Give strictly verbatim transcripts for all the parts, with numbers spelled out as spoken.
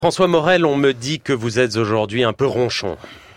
François Morel, on me dit que vous êtes aujourd'hui un peu ronchon.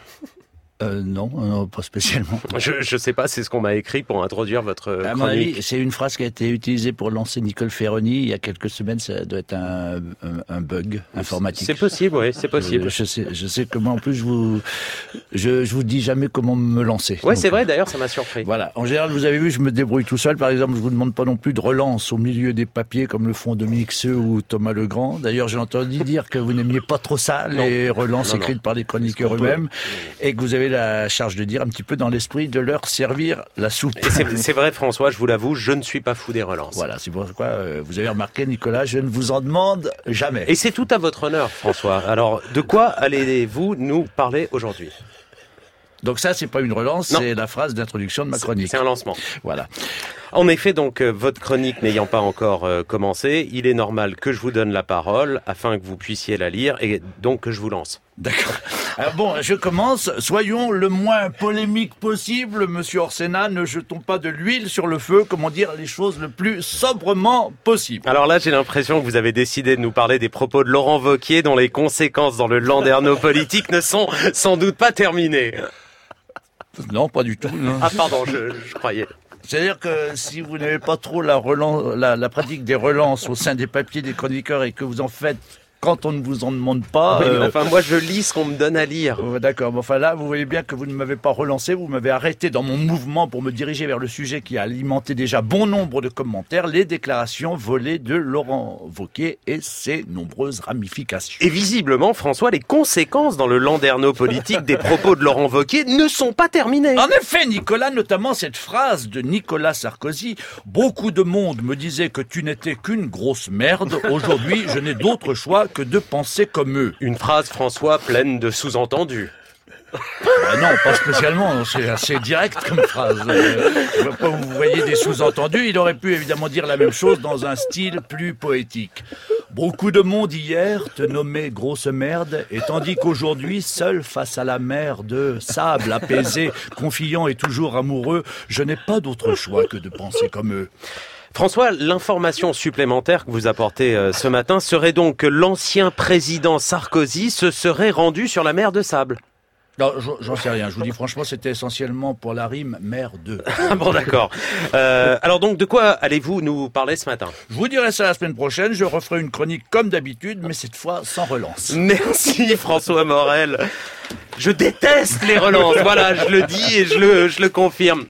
Euh, non, non, pas spécialement. Je je sais pas, c'est ce qu'on m'a écrit pour introduire votre à chronique. mon avis, c'est une phrase qui a été utilisée pour lancer Nicole Ferroni il y a quelques semaines. Ça doit être un, un, un bug informatique. C'est possible, oui, c'est possible. Euh, je sais, je sais comment. En plus, je vous, je, je vous dis jamais comment me lancer. Ouais, Donc, c'est vrai. D'ailleurs, ça m'a surpris. Voilà. En général, vous avez vu, je me débrouille tout seul. Par exemple, je vous demande pas non plus de relance au milieu des papiers comme le font Dominique Seux ou Thomas Legrand. D'ailleurs, j'ai entendu dire que vous n'aimiez pas trop ça, Non. les relances Non, non. écrites par les chroniqueurs eux-mêmes, et que vous avez la charge de dire un petit peu dans l'esprit de leur servir la soupe. Et c'est, c'est vrai, François, je vous l'avoue, je ne suis pas fou des relances. Voilà, c'est pourquoi euh, vous avez remarqué, Nicolas, je ne vous en demande jamais. Et c'est tout à votre honneur, François. Alors, de quoi allez-vous nous parler aujourd'hui ? Donc ça, c'est pas une relance, Non. c'est la phrase d'introduction de ma chronique. C'est un lancement. Voilà. En effet, donc, euh, votre chronique n'ayant pas encore euh, commencé, il est normal que je vous donne la parole afin que vous puissiez la lire et donc que je vous lance. D'accord. Alors bon, je commence. Soyons le moins polémique possible, monsieur Orsena. Ne jetons pas de l'huile sur le feu. Comment dire les choses le plus sobrement possible. Alors là, j'ai l'impression que vous avez décidé de nous parler des propos de Laurent Wauquiez dont les conséquences dans le landerneau politique ne sont sans doute pas terminées. Non, pas du tout. Non. Ah pardon, je, je croyais. C'est-à-dire que si vous n'avez pas trop la, relance, la, la pratique des relances au sein des papiers des chroniqueurs et que vous en faites quand on ne vous en demande pas... Oui, mais euh, enfin, moi, je lis ce qu'on me donne à lire. euh, D'accord, mais enfin là, vous voyez bien que vous ne m'avez pas relancé, vous m'avez arrêté dans mon mouvement pour me diriger vers le sujet qui a alimenté déjà bon nombre de commentaires, les déclarations volées de Laurent Wauquiez et ses nombreuses ramifications. Et visiblement, François, les conséquences dans le landerneau politique des propos de Laurent Wauquiez ne sont pas terminées. En effet, Nicolas, notamment cette phrase de Nicolas Sarkozy, « Beaucoup de monde me disait que tu n'étais qu'une grosse merde. Aujourd'hui, je n'ai d'autre choix que de penser comme eux. » Une phrase, François, pleine de sous-entendus. Ah non, pas spécialement, c'est assez direct comme phrase. Euh, je vois pas où vous voyez des sous-entendus, il aurait pu évidemment dire la même chose dans un style plus poétique. Beaucoup de monde hier te nommait grosse merde, et tandis qu'aujourd'hui, seul face à la mer de sable apaisé, confiant et toujours amoureux, je n'ai pas d'autre choix que de penser comme eux. François, l'information supplémentaire que vous apportez euh, ce matin serait donc que l'ancien président Sarkozy se serait rendu sur la mer de sable. Non, j'en sais rien. Je vous dis franchement, c'était essentiellement pour la rime mer de. Ah bon, d'accord. Euh, alors donc, de quoi allez-vous nous parler ce matin ? Je vous dirai ça la semaine prochaine. Je referai une chronique comme d'habitude, mais cette fois sans relance. Merci François Morel. Je déteste les relances. Voilà, je le dis et je le, je le confirme.